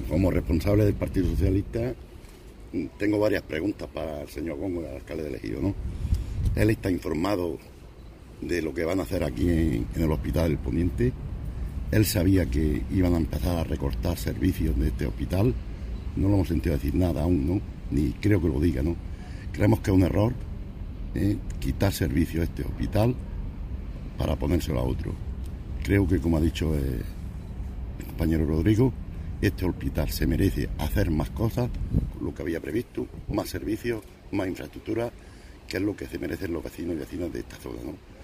Como responsable del Partido Socialista, tengo varias preguntas para el señor Góngora, el alcalde de Ejido, ¿no? Él está informado de lo que van a hacer aquí en el Hospital del Poniente. Él sabía que iban a empezar a recortar servicios de este hospital. No lo hemos sentido decir nada aún, ¿no? Ni creo que lo diga, ¿no? Creemos que es un error quitar servicios a este hospital para ponérselo a otro. Creo que, como ha dicho el compañero Rodrigo, este hospital se merece hacer más cosas, lo que había previsto, más servicios, más infraestructura, que es lo que se merecen los vecinos y vecinas de esta zona, ¿no?